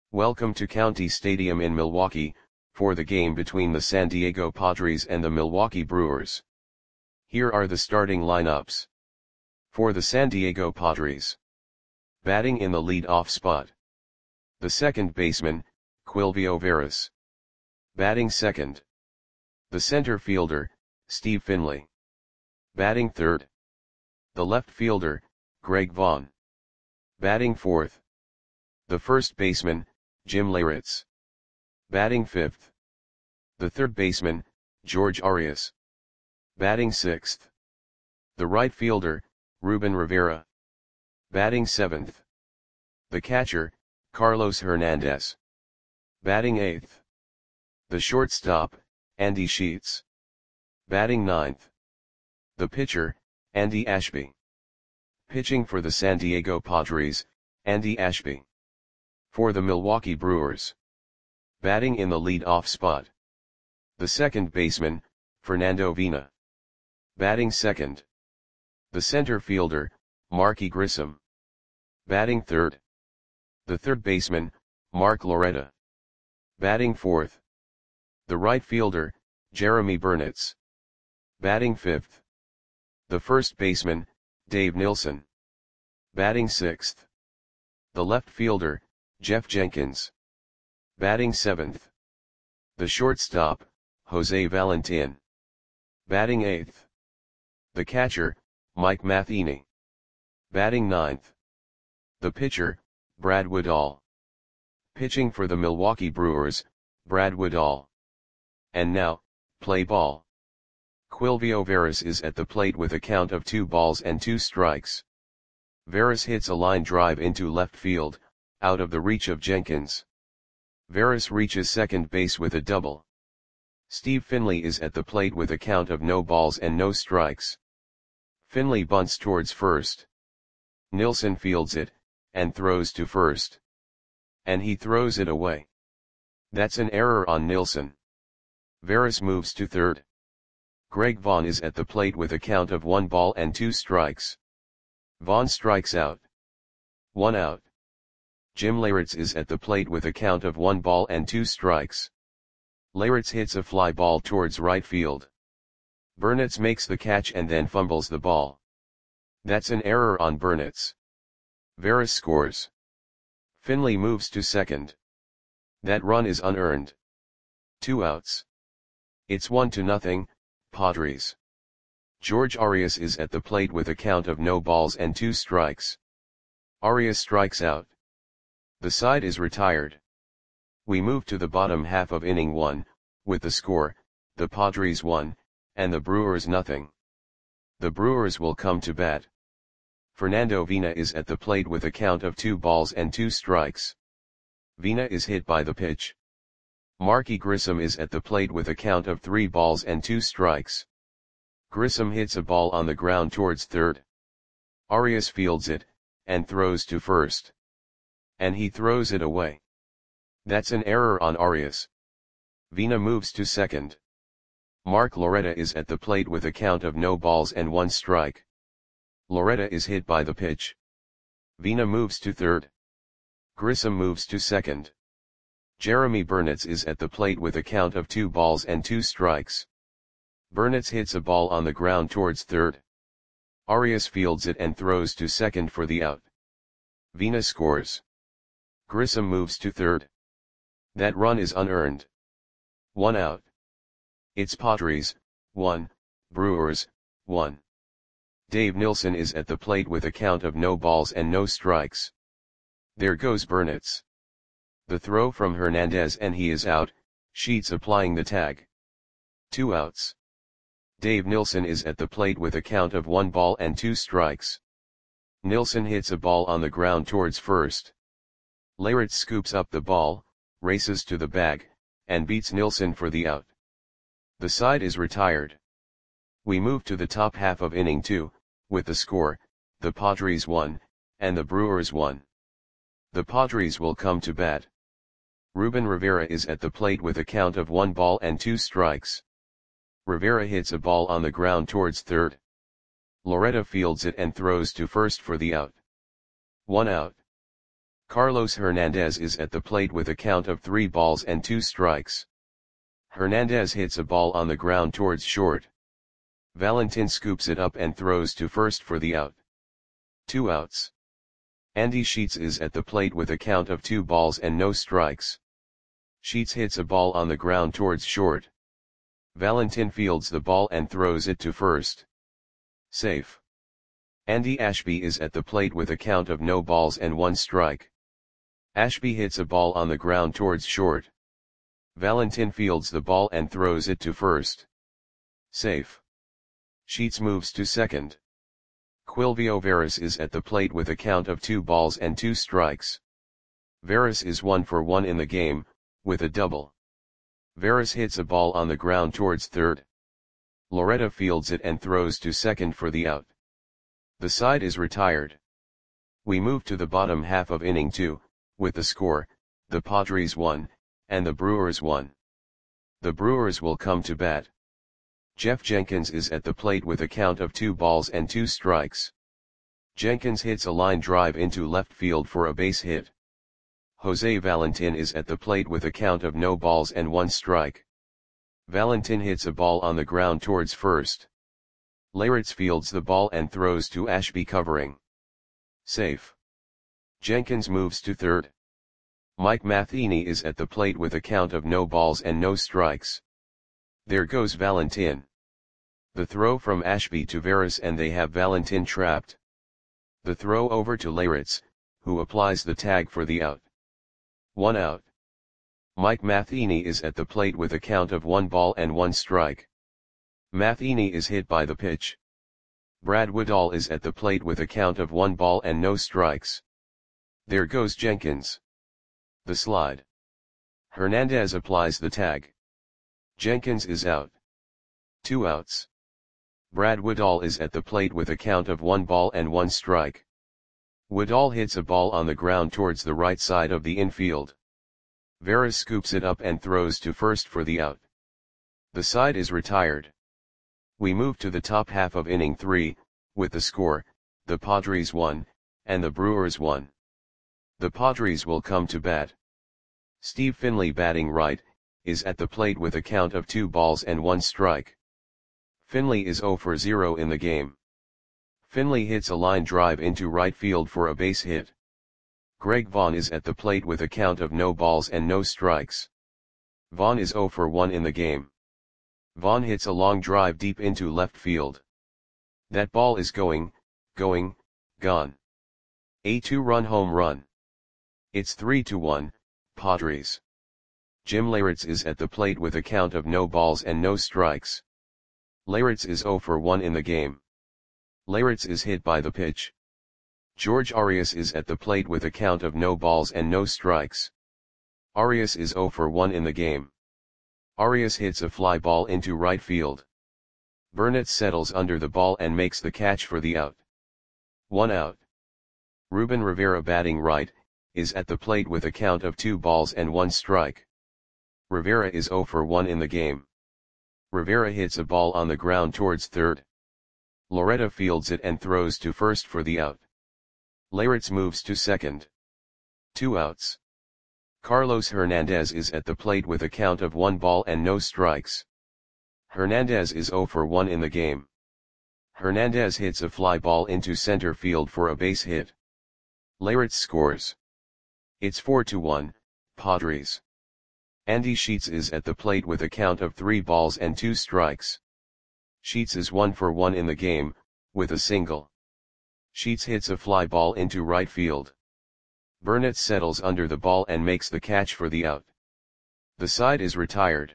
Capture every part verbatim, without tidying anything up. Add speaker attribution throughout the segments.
Speaker 1: Welcome to County Stadium in Milwaukee, for the game between the San Diego Padres and the Milwaukee Brewers. Here are the starting lineups. For the San Diego Padres. Batting in the lead-off spot. The second baseman, Quilvio Veras. Batting second. The center fielder, Steve Finley. Batting third. The left fielder, Greg Vaughn. Batting fourth. The first baseman, Jim Leyritz. Batting fifth. The third baseman, George Arias. Batting sixth. The right fielder, Ruben Rivera. Batting seventh. The catcher, Carlos Hernandez. Batting eighth. The shortstop, Andy Sheets. Batting ninth. The pitcher, Andy Ashby. Pitching for the San Diego Padres, Andy Ashby. For the Milwaukee Brewers. Batting in the lead-off spot. The second baseman, Fernando Vina. Batting second. The center fielder, Marky Grissom. Batting third. The third baseman, Mark Loretta. Batting fourth. The right fielder, Jeremy Burnitz. Batting fifth. The first baseman, Dave Nilsson. Batting sixth. The left fielder, Jeff Jenkins. Batting seventh. The shortstop, Jose Valentin. Batting eighth. The catcher, Mike Matheny. Batting ninth. The pitcher, Brad Woodall. Pitching for the Milwaukee Brewers, Brad Woodall. And now, play ball. Quilvio Veras is at the plate with a count of two balls and two strikes. Veras hits a line drive into left field, out of the reach of Jenkins. Veras reaches second base with a double. Steve Finley is at the plate with a count of no balls and no strikes. Finley bunts towards first. Nilsson fields it, and throws to first. And he throws it away. That's an error on Nilsson. Veras moves to third. Greg Vaughn is at the plate with a count of one ball and two strikes. Vaughn strikes out. One out. Jim Leyritz is at the plate with a count of one ball and two strikes. Leyritz hits a fly ball towards right field. Burnitz makes the catch and then fumbles the ball. That's an error on Burnitz. Veras scores. Finley moves to second. That run is unearned. Two outs. It's one to nothing, Padres. George Arias is at the plate with a count of no balls and two strikes. Arias strikes out. The side is retired. We move to the bottom half of inning one, with the score, the Padres one, and the Brewers nothing. The Brewers will come to bat. Fernando Vina is at the plate with a count of two balls and two strikes. Vina is hit by the pitch. Marky Grissom is at the plate with a count of three balls and two strikes. Grissom hits a ball on the ground towards third. Arias fields it, and throws to first. And he throws it away. That's an error on Arias. Vina moves to second. Mark Loretta is at the plate with a count of no balls and one strike. Loretta is hit by the pitch. Vina moves to third. Grissom moves to second. Jeremy Burnitz is at the plate with a count of two balls and two strikes. Burnitz hits a ball on the ground towards third. Arias fields it and throws to second for the out. Vina scores. Grissom moves to third. That run is unearned. One out. It's Padres, one, Brewers, one. Dave Nilsson is at the plate with a count of no balls and no strikes. There goes Burnitz. The throw from Hernandez and he is out, Sheets applying the tag. Two outs. Dave Nilsson is at the plate with a count of one ball and two strikes. Nilsson hits a ball on the ground towards first. Leyritz scoops up the ball, races to the bag, and beats Nilsson for the out. The side is retired. We move to the top half of inning two, with the score, the Padres one, and the Brewers one. The Padres will come to bat. Ruben Rivera is at the plate with a count of one ball and two strikes. Rivera hits a ball on the ground towards third. Loretta fields it and throws to first for the out. One out. Carlos Hernandez is at the plate with a count of three balls and two strikes. Hernandez hits a ball on the ground towards short. Valentin scoops it up and throws to first for the out. Two outs. Andy Sheets is at the plate with a count of two balls and no strikes. Sheets hits a ball on the ground towards short. Valentin fields the ball and throws it to first. Safe. Andy Ashby is at the plate with a count of no balls and one strike. Ashby hits a ball on the ground towards short. Valentin fields the ball and throws it to first. Safe. Sheets moves to second. Quilvio Veras is at the plate with a count of two balls and two strikes. Veras is one for one in the game, with a double. Veras hits a ball on the ground towards third. Loretta fields it and throws to second for the out. The side is retired. We move to the bottom half of inning two, with the score, the Padres won, and the Brewers won. The Brewers will come to bat. Jeff Jenkins is at the plate with a count of two balls and two strikes. Jenkins hits a line drive into left field for a base hit. Jose Valentin is at the plate with a count of no balls and one strike. Valentin hits a ball on the ground towards first. Leyritz fields the ball and throws to Ashby covering. Safe. Jenkins moves to third. Mike Matheny is at the plate with a count of no balls and no strikes. There goes Valentin. The throw from Ashby to Veras and they have Valentin trapped. The throw over to Leyritz, who applies the tag for the out. One out. Mike Matheny is at the plate with a count of one ball and one strike. Matheny is hit by the pitch. Brad Woodall is at the plate with a count of one ball and no strikes. There goes Jenkins. The slide. Hernandez applies the tag. Jenkins is out. Two outs. Brad Woodall is at the plate with a count of one ball and one strike. Woodall hits a ball on the ground towards the right side of the infield. Veras scoops it up and throws to first for the out. The side is retired. We move to the top half of inning three, with the score, the Padres won, and the Brewers won. The Padres will come to bat. Steve Finley batting right, is at the plate with a count of two balls and one strike. Finley is zero for zero in the game. Finley hits a line drive into right field for a base hit. Greg Vaughn is at the plate with a count of no balls and no strikes. Vaughn is zero for one in the game. Vaughn hits a long drive deep into left field. That ball is going, going, gone. A two-run home run. It's three to one, Padres. Jim Leyritz is at the plate with a count of no balls and no strikes. Leyritz is zero for one in the game. Leyritz is hit by the pitch. George Arias is at the plate with a count of no balls and no strikes. Arias is zero for one in the game. Arias hits a fly ball into right field. Burnett settles under the ball and makes the catch for the out. One out. Ruben Rivera batting right, is at the plate with a count of two balls and one strike. Rivera is zero for one in the game. Rivera hits a ball on the ground towards third. Loretta fields it and throws to first for the out. Leyritz moves to second. Two outs. Carlos Hernandez is at the plate with a count of one ball and no strikes. Hernandez is zero for one in the game. Hernandez hits a fly ball into center field for a base hit. Leyritz scores. It's four to one, Padres. Andy Sheets is at the plate with a count of three balls and two strikes. Sheets is one for one in the game, with a single. Sheets hits a fly ball into right field. Burnett settles under the ball and makes the catch for the out. The side is retired.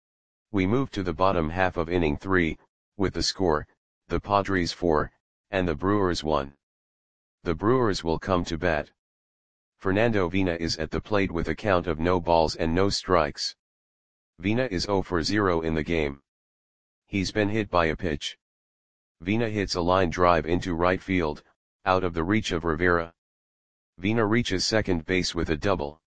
Speaker 1: We move to the bottom half of inning three, with the score, the Padres four, and the Brewers one. The Brewers will come to bat. Fernando Vina is at the plate with a count of no balls and no strikes. Vina is zero for zero in the game. He's been hit by a pitch. Vina hits a line drive into right field, out of the reach of Rivera. Vina reaches second base with a double.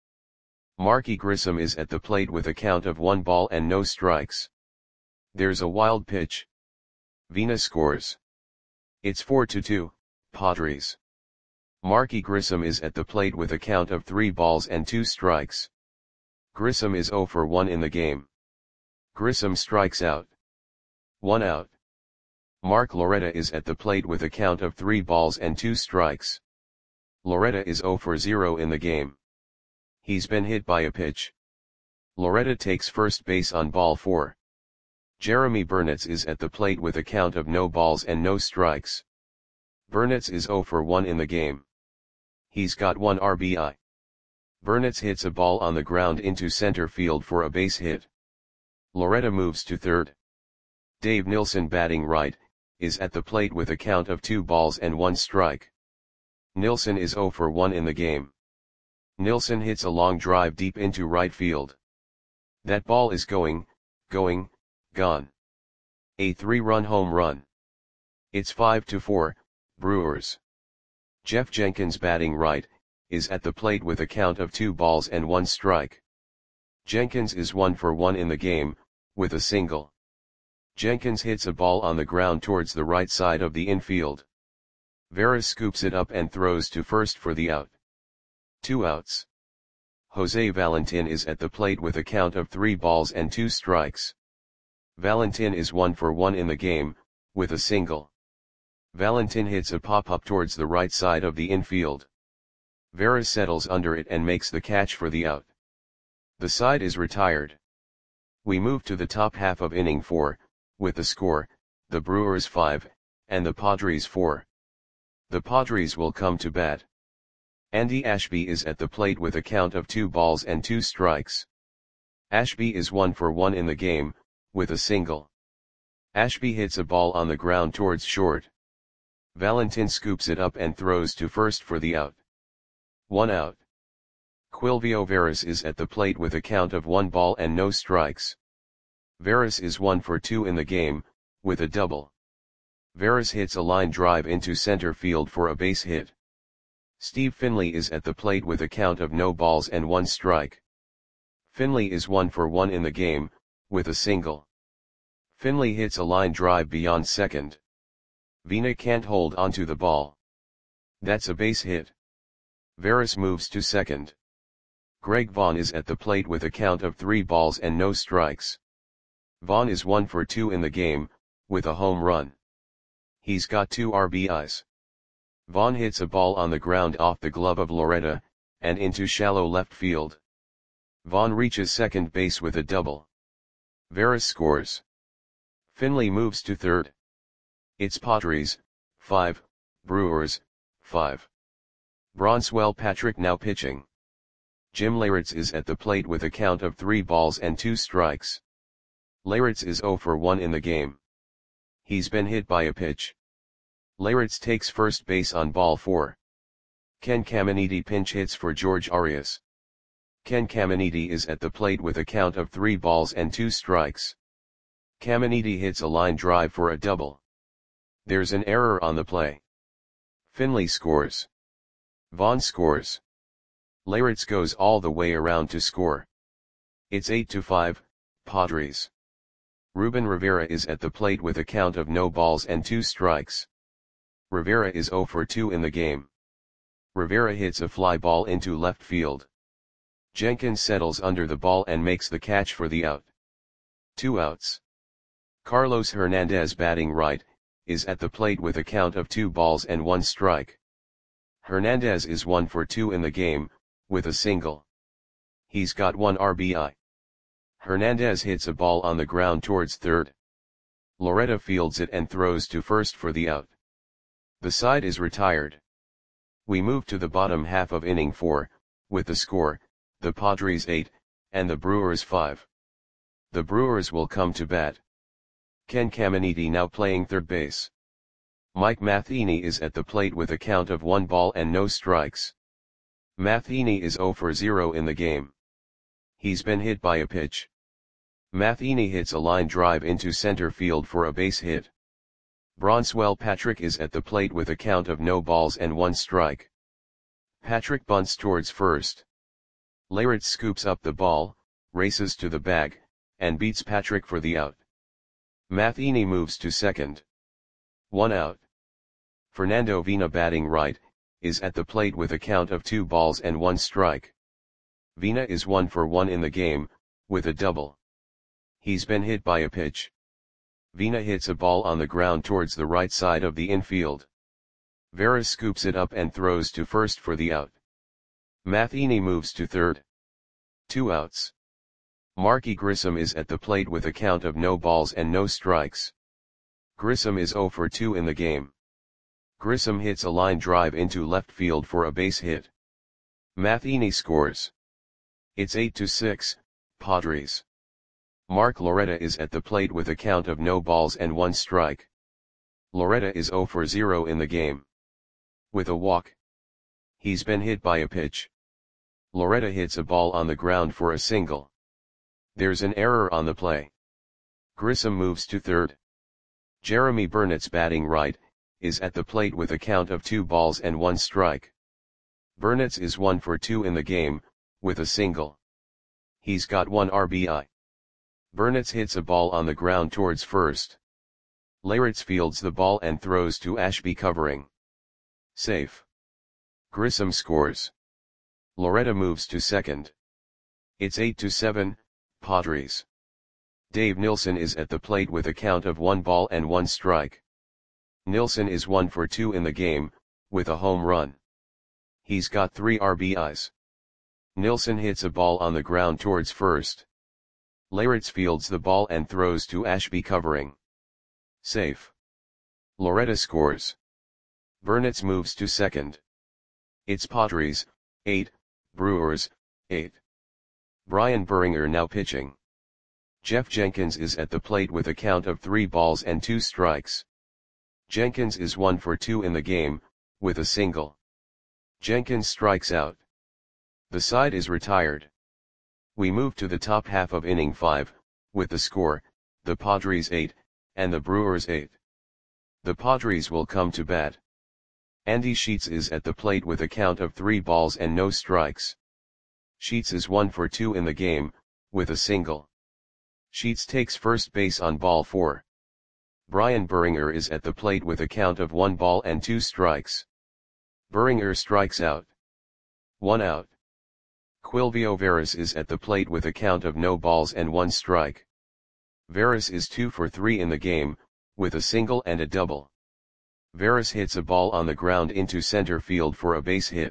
Speaker 1: Marky Grissom is at the plate with a count of one ball and no strikes. There's a wild pitch. Vina scores. It's four to two, Padres. Marky Grissom is at the plate with a count of three balls and two strikes. Grissom is zero for one in the game. Grissom strikes out. One out. Mark Loretta is at the plate with a count of three balls and two strikes. Loretta is zero for zero in the game. He's been hit by a pitch. Loretta takes first base on ball four. Jeremy Burnitz is at the plate with a count of no balls and no strikes. Burnitz is zero for one in the game. He's got one R B I. Burnitz hits a ball on the ground into center field for a base hit. Loretta moves to third. Dave Nilsson, batting right, is at the plate with a count of two balls and one strike. Nilsson is zero for one in the game. Nilsson hits a long drive deep into right field. That ball is going, going, gone. A three-run home run. It's five to four, Brewers. Jeff Jenkins, batting right, is at the plate with a count of two balls and one strike. Jenkins is one for one in the game, with a single. Jenkins hits a ball on the ground towards the right side of the infield. Veras scoops it up and throws to first for the out. Two outs. Jose Valentin is at the plate with a count of three balls and two strikes. Valentin is one for one in the game, with a single. Valentin hits a pop-up towards the right side of the infield. Veras settles under it and makes the catch for the out. The side is retired. We move to the top half of inning four, with the score, the Brewers five, and the Padres four. The Padres will come to bat. Andy Ashby is at the plate with a count of two balls and two strikes. Ashby is one for one in the game, with a single. Ashby hits a ball on the ground towards short. Valentin scoops it up and throws to first for the out. One out. Quilvio Veras is at the plate with a count of one ball and no strikes. Veras is one for two in the game, with a double. Veras hits a line drive into center field for a base hit. Steve Finley is at the plate with a count of no balls and one strike. Finley is one for one in the game, with a single. Finley hits a line drive beyond second. Vina can't hold onto the ball. That's a base hit. Veras moves to second. Greg Vaughn is at the plate with a count of three balls and no strikes. Vaughn is one for two in the game, with a home run. He's got two R B Is. Vaughn hits a ball on the ground off the glove of Loretta, and into shallow left field. Vaughn reaches second base with a double. Veras scores. Finley moves to third. It's Padres, five, Brewers, five. Bronswell Patrick now pitching. Jim Leyritz is at the plate with a count of three balls and two strikes. Leyritz is zero for one in the game. He's been hit by a pitch. Leyritz takes first base on ball four. Ken Caminiti pinch hits for George Arias. Ken Caminiti is at the plate with a count of three balls and two strikes. Caminiti hits a line drive for a double. There's an error on the play. Finley scores. Vaughn scores. Leyritz goes all the way around to score. It's eight to five, Padres. Ruben Rivera is at the plate with a count of no balls and two strikes. Rivera is zero for two in the game. Rivera hits a fly ball into left field. Jenkins settles under the ball and makes the catch for the out. Two outs. Carlos Hernandez, batting right, is at the plate with a count of two balls and one strike. Hernandez is one for two in the game, with a single. He's got one R B I. Hernandez hits a ball on the ground towards third. Loretta fields it and throws to first for the out. The side is retired. We move to the bottom half of inning four, with the score, the Padres eight, and the Brewers five. The Brewers will come to bat. Ken Caminiti now playing third base. Mike Matheny is at the plate with a count of one ball and no strikes. Matheny is zero for zero in the game. He's been hit by a pitch. Matheny hits a line drive into center field for a base hit. Bronswell Patrick is at the plate with a count of no balls and one strike. Patrick bunts towards first. Leyritz scoops up the ball, races to the bag, and beats Patrick for the out. Matheny moves to second. One out. Fernando Vina, batting right, is at the plate with a count of two balls and one strike. Vina is one for one in the game, with a double. He's been hit by a pitch. Vina hits a ball on the ground towards the right side of the infield. Veras scoops it up and throws to first for the out. Matheny moves to third. Two outs. Marky Grissom is at the plate with a count of no balls and no strikes. Grissom is zero for two in the game. Grissom hits a line drive into left field for a base hit. Matheny scores. It's eight to six, Padres. Mark Loretta is at the plate with a count of no balls and one strike. Loretta is zero for zero in the game. With a walk. He's been hit by a pitch. Loretta hits a ball on the ground for a single. There's an error on the play. Grissom moves to third. Jeremy Burnett's batting right, is at the plate with a count of two balls and one strike. Burnett's is one for two in the game, with a single. He's got one R B I. Burnett's hits a ball on the ground towards first. Leyritz fields the ball and throws to Ashby covering. Safe. Grissom scores. Loretta moves to second. It's eight to seven, Padres. Dave Nilsson is at the plate with a count of one ball and one strike. Nilsson is one for two in the game, with a home run. He's got three R B Is. Nilsson hits a ball on the ground towards first. Leyritz fields the ball and throws to Ashby covering. Safe. Loretta scores. Burnett's moves to second. It's Padres, eight, Brewers, eight. Brian Buringer now pitching. Jeff Jenkins is at the plate with a count of three balls and two strikes. Jenkins is one for two in the game, with a single. Jenkins strikes out. The side is retired. We move to the top half of inning five, with the score, the Padres eight, and the Brewers eight. The Padres will come to bat. Andy Sheets is at the plate with a count of three balls and no strikes. Sheets is one for two in the game, with a single. Sheets takes first base on ball four. Brian Buringer is at the plate with a count of one ball and two strikes. Buringer strikes out. One out. Quilvio Veras is at the plate with a count of no balls and one strike. Veras is two for three in the game, with a single and a double. Veras hits a ball on the ground into center field for a base hit.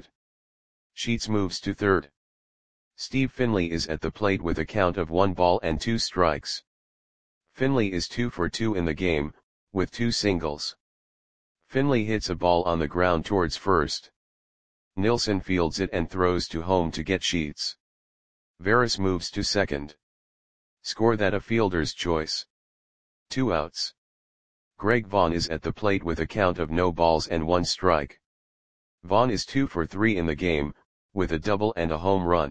Speaker 1: Sheets moves to third. Steve Finley is at the plate with a count of one ball and two strikes. Finley is two for two in the game, with two singles. Finley hits a ball on the ground towards first. Nilsson fields it and throws to home to get Sheets. Veras moves to second. Score that a fielder's choice. Two outs. Greg Vaughn is at the plate with a count of no balls and one strike. Vaughn is two for three in the game, with a double and a home run.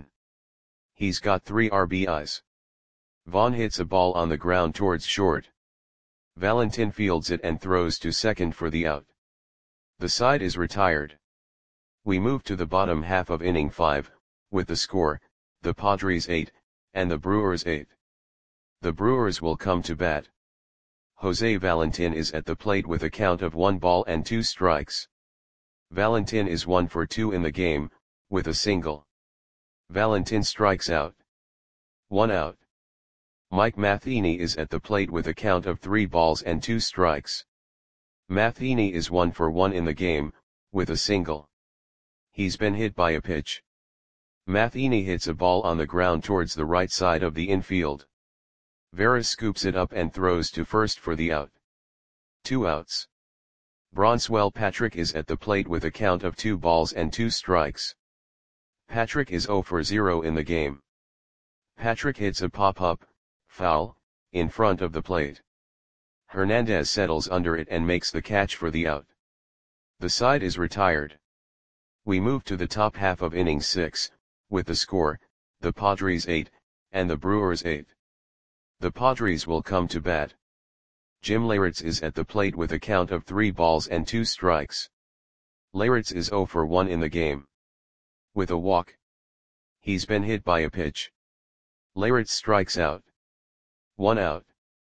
Speaker 1: He's got three R B Is. Vaughn hits a ball on the ground towards short. Valentin fields it and throws to second for the out. The side is retired. We move to the bottom half of inning five, with the score, the Padres eight, and the Brewers eight. The Brewers will come to bat. Jose Valentin is at the plate with a count of one ball and two strikes. Valentin is one for two in the game, with a single. Valentin strikes out. One out. Mike Matheny is at the plate with a count of three balls and two strikes. Matheny is one for one in the game, with a single. He's been hit by a pitch. Matheny hits a ball on the ground towards the right side of the infield. Veras scoops it up and throws to first for the out. Two outs. Bronswell Patrick is at the plate with a count of two balls and two strikes. Patrick is zero for zero in the game. Patrick hits a pop-up, foul, in front of the plate. Hernandez settles under it and makes the catch for the out. The side is retired. We move to the top half of inning six, with the score, the Padres eight, and the Brewers eight. The Padres will come to bat. Jim Leyritz is at the plate with a count of three balls and two strikes. Leyritz is zero for one in the game. With a walk. He's been hit by a pitch. Leyritz strikes out. One out.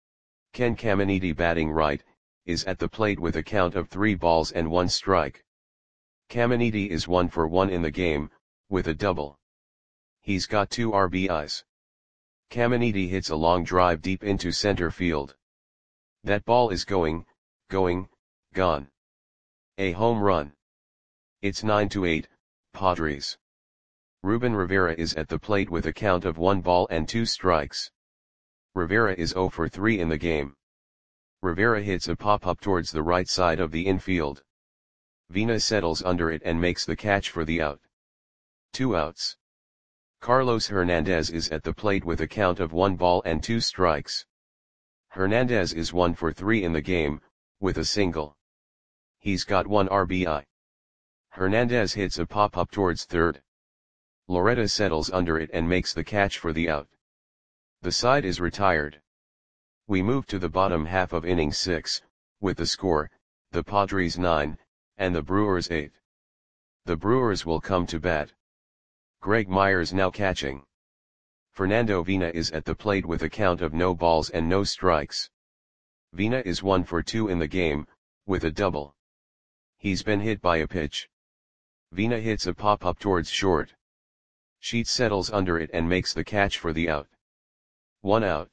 Speaker 1: Ken Caminiti batting right, is at the plate with a count of three balls and one strike. Caminiti is one for one in the game, with a double. He's got two R B Is. Caminiti hits a long drive deep into center field. That ball is going, going, gone. A home run. It's nine to eight, Padres. Ruben Rivera is at the plate with a count of one ball and two strikes. Rivera is zero for three in the game. Rivera hits a pop-up towards the right side of the infield. Vina settles under it and makes the catch for the out. Two outs. Carlos Hernandez is at the plate with a count of one ball and two strikes. Hernandez is one for three in the game, with a single. He's got one R B I. Hernandez hits a pop-up towards third. Loretta settles under it and makes the catch for the out. The side is retired. We move to the bottom half of inning six, with the score, the Padres nine, and the Brewers eight. The Brewers will come to bat. Greg Myers now catching. Fernando Vina is at the plate with a count of no balls and no strikes. Vina is one for two in the game, with a double. He's been hit by a pitch. Vina hits a pop-up towards short. Sheets settles under it and makes the catch for the out. One out.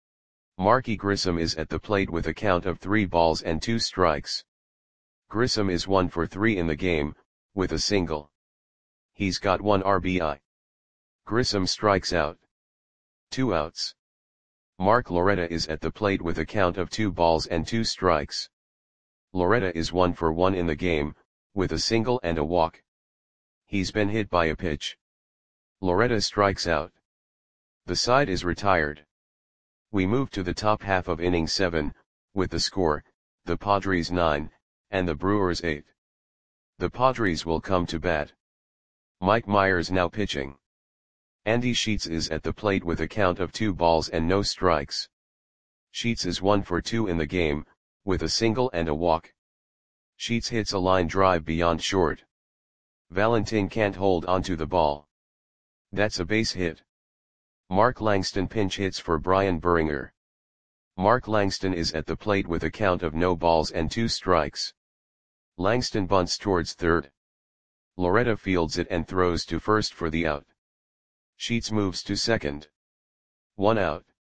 Speaker 1: Marky Grissom is at the plate with a count of three balls and two strikes. Grissom is one for three in the game, with a single. He's got one R B I. Grissom strikes out. Two outs. Mark Loretta is at the plate with a count of two balls and two strikes. Loretta is one for one in the game, with a single and a walk. He's been hit by a pitch. Loretta strikes out. The side is retired. We move to the top half of inning seven, with the score, the Padres nine, and the Brewers eight. The Padres will come to bat. Mike Myers now pitching. Andy Sheets is at the plate with a count of two balls and no strikes. Sheets is one for two in the game, with a single and a walk. Sheets hits a line drive beyond short. Valentin can't hold onto the ball. That's a base hit. Mark Langston pinch hits for Brian Buringer. Mark Langston is at the plate with a count of no balls and two strikes. Langston bunts towards third. Loretta fields it and throws to first for the out. Sheets moves to second. One out.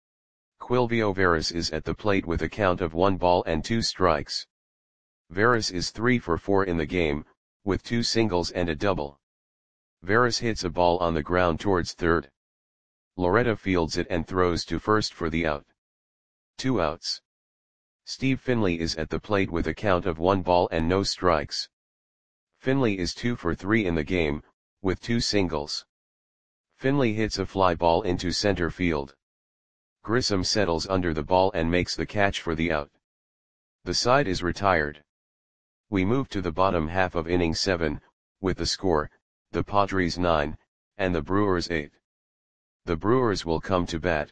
Speaker 1: Quilvio Veras is at the plate with a count of one ball and two strikes. Veras is three for four in the game, with two singles and a double. Veras hits a ball on the ground towards third. Loretta fields it and throws to first for the out. Two outs. Steve Finley is at the plate with a count of one ball and no strikes. Finley is two for three in the game, with two singles. Finley hits a fly ball into center field. Grissom settles under the ball and makes the catch for the out. The side is retired. We move to the bottom half of inning seven, with the score, the Padres nine, and the Brewers eight. The Brewers will come to bat.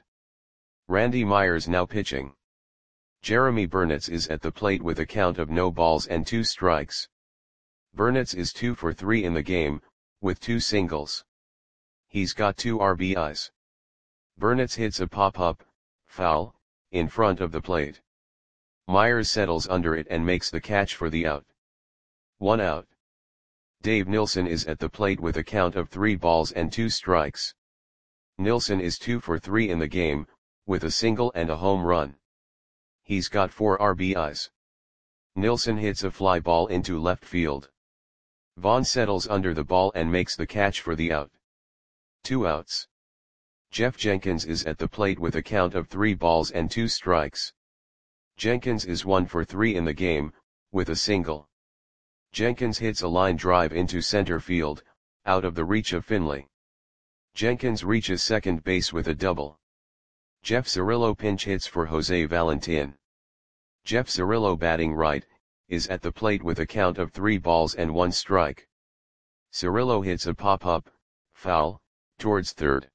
Speaker 1: Randy Myers now pitching. Jeremy Burnitz is at the plate with a count of no balls and two strikes. Burnitz is two for three in the game, with two singles. He's got two R B Is. Burnitz hits a pop-up, foul, in front of the plate. Myers settles under it and makes the catch for the out. One out. Dave Nilsson is at the plate with a count of three balls and two strikes. Nilsson is two for three in the game, with a single and a home run. He's got four R B Is. Nilsson hits a fly ball into left field. Vaughn settles under the ball and makes the catch for the out. Two outs. Jeff Jenkins is at the plate with a count of three balls and two strikes. Jenkins is one for three in the game, with a single. Jenkins hits a line drive into center field, out of the reach of Finley. Jenkins reaches second base with a double. Jeff Cirillo pinch hits for Jose Valentin. Jeff Cirillo, batting right, is at the plate with a count of three balls and one strike. Cirillo hits a pop-up, foul, towards third.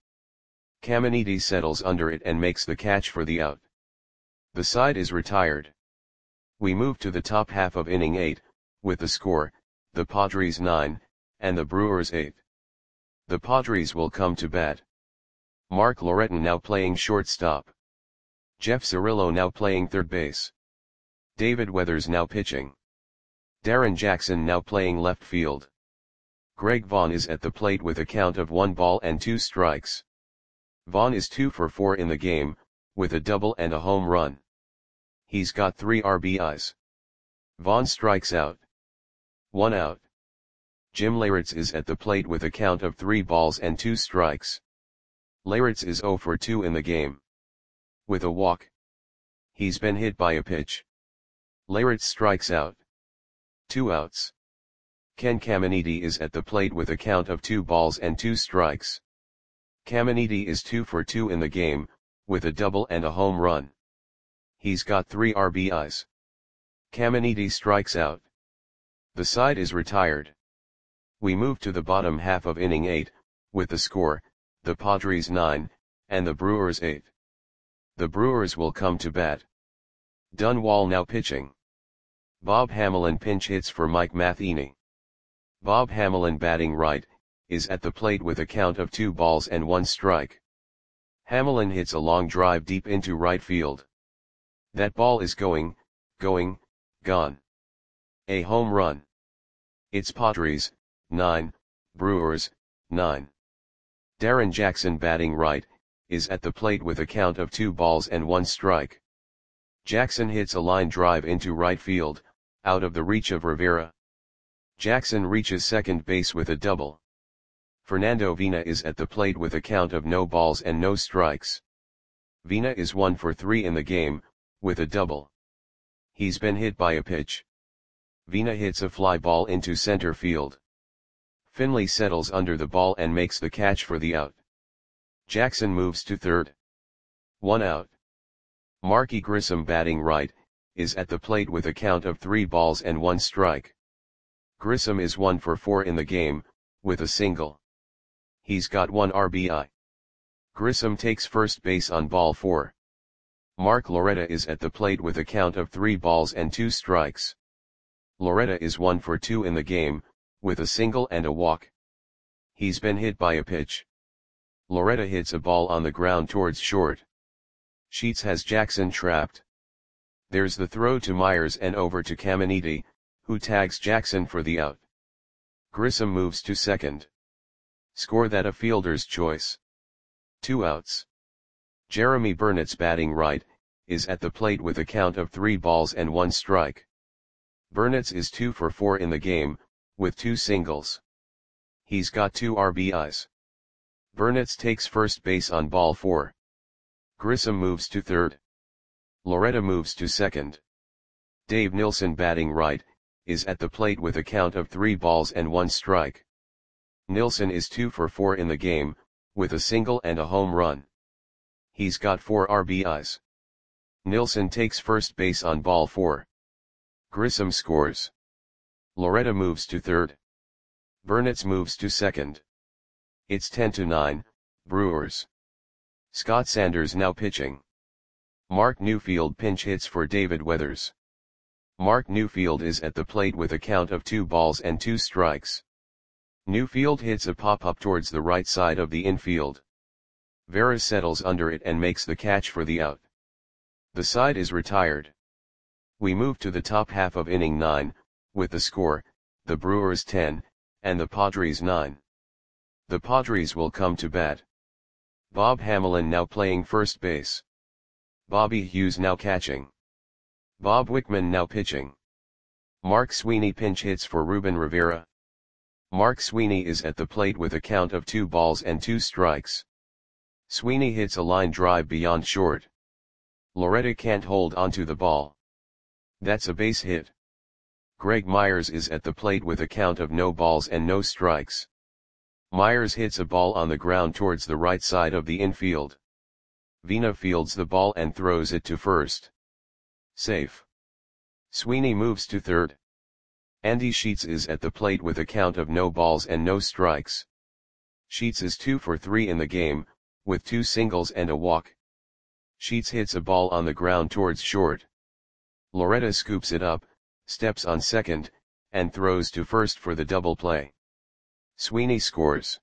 Speaker 1: Caminiti settles under it and makes the catch for the out. The side is retired. We move to the top half of inning eight, with the score, the Padres nine, and the Brewers eight. The Padres will come to bat. Mark Loretin now playing shortstop. Jeff Cirillo now playing third base. David Weathers now pitching. Darren Jackson now playing left field. Greg Vaughn is at the plate with a count of one ball and two strikes. Vaughn is two for four in the game, with a double and a home run. He's got three R B Is. Vaughn strikes out. One out. Jim Leyritz is at the plate with a count of three balls and two strikes. Leyritz is zero for two in the game. With a walk. He's been hit by a pitch. Leyritz strikes out. Two outs. Ken Caminiti is at the plate with a count of two balls and two strikes. Caminiti is two for two in the game, with a double and a home run. He's got three R B Is. Caminiti strikes out. The side is retired. We move to the bottom half of inning eight, with the score, the Padres nine, and the Brewers eight. The Brewers will come to bat. Dunwall now pitching. Bob Hamelin pinch hits for Mike Matheny. Bob Hamelin batting right, is at the plate with a count of two balls and one strike. Hamelin hits a long drive deep into right field. That ball is going, going, gone. A home run. It's Padres, nine, Brewers, nine. Darren Jackson batting right, is at the plate with a count of two balls and one strike. Jackson hits a line drive into right field, out of the reach of Rivera. Jackson reaches second base with a double. Fernando Vina is at the plate with a count of no balls and no strikes. Vina is one for three in the game, with a double. He's been hit by a pitch. Vina hits a fly ball into center field. Finley settles under the ball and makes the catch for the out. Jackson moves to third. One out. Marky Grissom batting right, is at the plate with a count of three balls and one strike. Grissom is one for four in the game, with a single. He's got one R B I. Grissom takes first base on ball four. Mark Loretta is at the plate with a count of three balls and two strikes. Loretta is one for two in the game, with a single and a walk. He's been hit by a pitch. Loretta hits a ball on the ground towards short. Sheets has Jackson trapped. There's the throw to Myers and over to Caminiti, who tags Jackson for the out. Grissom moves to second. Score that a fielder's choice. Two outs. Jeremy Burnett's batting right, is at the plate with a count of three balls and one strike. Burnett's is two for four in the game, with two singles. He's got two R B Is. Burnett's takes first base on ball four. Grissom moves to third. Loretta moves to second. Dave Nilsson batting right, is at the plate with a count of three balls and one strike. Nilsson is two for four in the game, with a single and a home run. He's got four R B Is. Nilsson takes first base on ball four. Grissom scores. Loretta moves to third. Burnett's moves to second. It's ten to nine, Brewers. Scott Sanders now pitching. Mark Newfield pinch hits for David Weathers. Mark Newfield is at the plate with a count of two balls and two strikes. Newfield hits a pop-up towards the right side of the infield. Vera settles under it and makes the catch for the out. The side is retired. We move to the top half of inning nine, with the score, the Brewers ten, and the Padres nine. The Padres will come to bat. Bob Hamelin now playing first base. Bobby Hughes now catching. Bob Wickman now pitching. Mark Sweeney pinch hits for Ruben Rivera. Mark Sweeney is at the plate with a count of two balls and two strikes. Sweeney hits a line drive beyond short. Loretta can't hold onto the ball. That's a base hit. Greg Myers is at the plate with a count of no balls and no strikes. Myers hits a ball on the ground towards the right side of the infield. Vina fields the ball and throws it to first. Safe. Sweeney moves to third. Andy Sheets is at the plate with a count of no balls and no strikes. Sheets is two for three in the game, with two singles and a walk. Sheets hits a ball on the ground towards short. Loretta scoops it up, steps on second, and throws to first for the double play. Sweeney scores.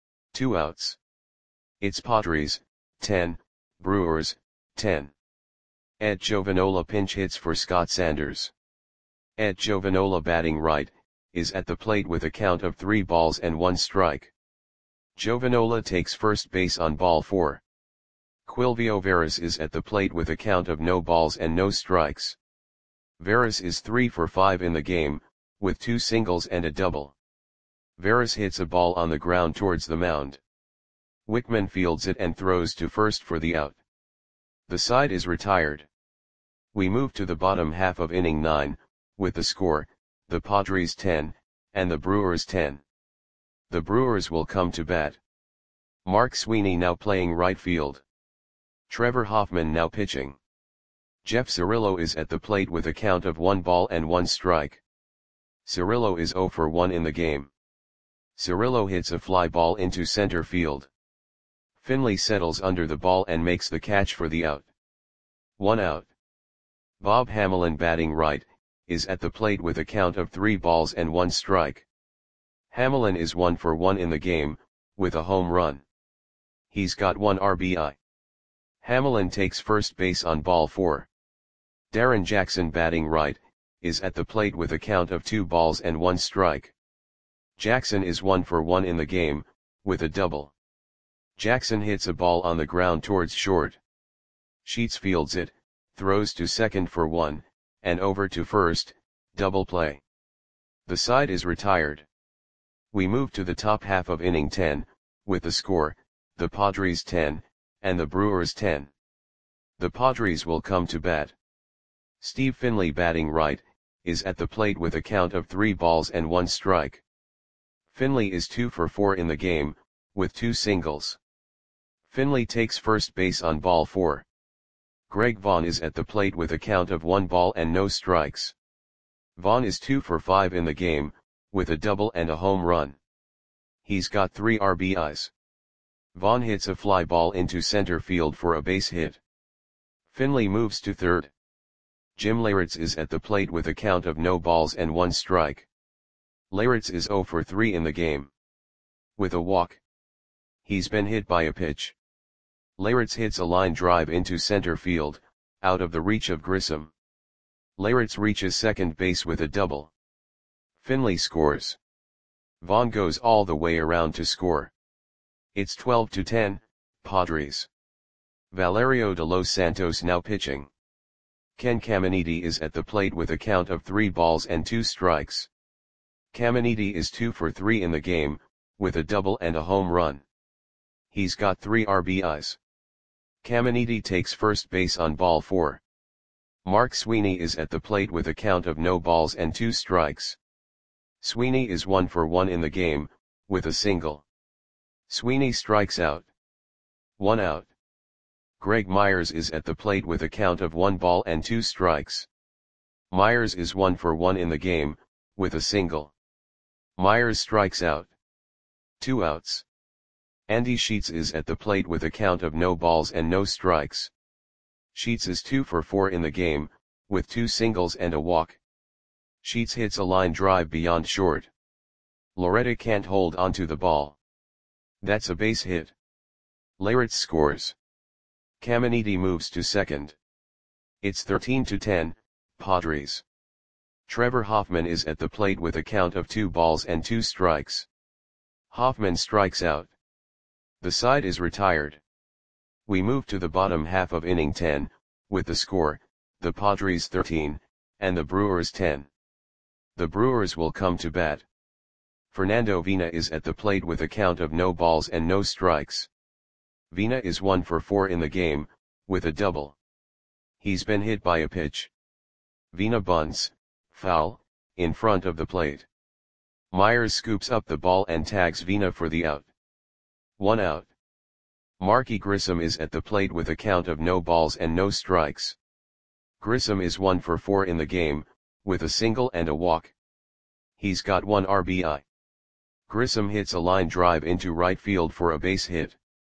Speaker 1: Two outs. It's Padres, ten, Brewers, ten. Ed Giovanola pinch hits for Scott Sanders. Ed Giovanola batting right, is at the plate with a count of three balls and one strike. Giovanola takes first base on ball four. Quilvio Veras is at the plate with a count of no balls and no strikes. Veras is three for five in the game, with two singles and a double. Veras hits a ball on the ground towards the mound. Wickman fields it and throws to first for the out. The side is retired. We move to the bottom half of inning nine, with the score, the Padres ten, and the Brewers ten. The Brewers will come to bat. Mark Sweeney now playing right field. Trevor Hoffman now pitching. Jeff Cirillo is at the plate with a count of one ball and one strike. Cirillo is zero for one in the game. Cirillo hits a fly ball into center field. Finley settles under the ball and makes the catch for the out. One out. Bob Hamelin batting right, is at the plate with a count of three balls and one strike. Hamelin is one for one in the game, with a home run. He's got one R B I. Hamelin takes first base on ball four. Darren Jackson batting right, is at the plate with a count of two balls and one strike. Jackson is one for one in the game, with a double. Jackson hits a ball on the ground towards short. Sheets fields it, throws to second for one, and over to first, double play. The side is retired. We move to the top half of inning ten, with the score, the Padres ten, and the Brewers ten. The Padres will come to bat. Steve Finley batting right, is at the plate with a count of three balls and one strike. Finley is two for four in the game, with two singles. Finley takes first base on ball four. Greg Vaughn is at the plate with a count of one ball and no strikes. Vaughn is two for five in the game, with a double and a home run. He's got three R B Is. Vaughn hits a fly ball into center field for a base hit. Finley moves to third. Jim Leyritz is at the plate with a count of no balls and one strike. Leyritz is zero for three in the game. With a walk. He's been hit by a pitch. Leyritz hits a line drive into center field, out of the reach of Grissom. Leyritz reaches second base with a double. Finley scores. Vaughn goes all the way around to score. It's twelve to ten, Padres. Valerio de los Santos now pitching. Ken Caminiti is at the plate with a count of three balls and two strikes. Caminiti is two for three in the game, with a double and a home run. He's got three R B Is. Caminiti takes first base on ball four. Mark Sweeney is at the plate with a count of no balls and two strikes. Sweeney is one for one in the game, with a single. Sweeney strikes out. One out. Greg Myers is at the plate with a count of one ball and two strikes. Myers is one for one in the game, with a single. Myers strikes out. Two outs. Andy Sheets is at the plate with a count of no balls and no strikes. Sheets is two for four in the game, with two singles and a walk. Sheets hits a line drive beyond short. Loretta can't hold onto the ball. That's a base hit. Leyritz scores. Caminiti moves to second. It's thirteen to ten, Padres. Trevor Hoffman is at the plate with a count of two balls and two strikes. Hoffman strikes out. The side is retired. We move to the bottom half of inning ten, with the score, the Padres thirteen, and the Brewers ten. The Brewers will come to bat. Fernando Vina is at the plate with a count of no balls and no strikes. Vina is one for four in the game, with a double. He's been hit by a pitch. Vina bunts, foul, in front of the plate. Myers scoops up the ball and tags Vina for the out. One out. Marky Grissom is at the plate with a count of no balls and no strikes. Grissom is one for four in the game, with a single and a walk. He's got one R B I. Grissom hits a line drive into right field for a base hit.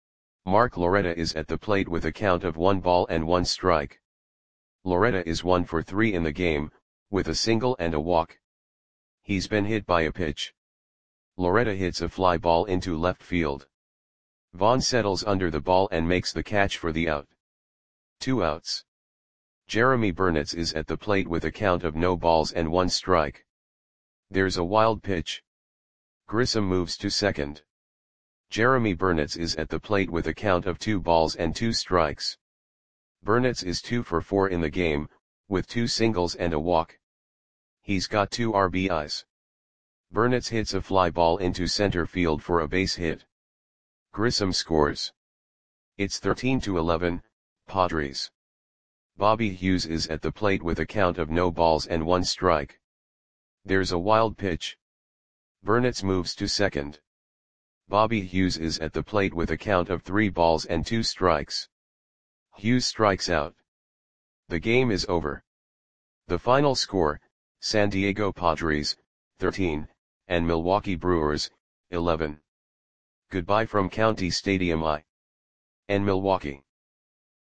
Speaker 1: Mark Loretta is at the plate with a count of one ball and one strike. Loretta is one for three in the game, with a single and a walk. He's been hit by a pitch. Loretta hits a fly ball into left field. Vaughn settles under the ball and makes the catch for the out. Two outs. Jeremy Burnitz is at the plate with a count of no balls and one strike. There's a wild pitch. Grissom moves to second. Jeremy Burnitz is at the plate with a count of two balls and two strikes. Burnitz is two for four in the game, with two singles and a walk. He's got two R B Is. Burnitz hits a fly ball into center field for a base hit. Grissom scores. It's thirteen to eleven, Padres. Bobby Hughes is at the plate with a count of no balls and one strike. There's a wild pitch. Burnitz moves to second. Bobby Hughes is at the plate with a count of three balls and two strikes. Hughes strikes out. The game is over. The final score, San Diego Padres, thirteen, and Milwaukee Brewers, eleven. Goodbye from County Stadium I. N Milwaukee.